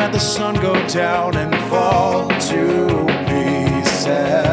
let the sun go down and fall to pieces.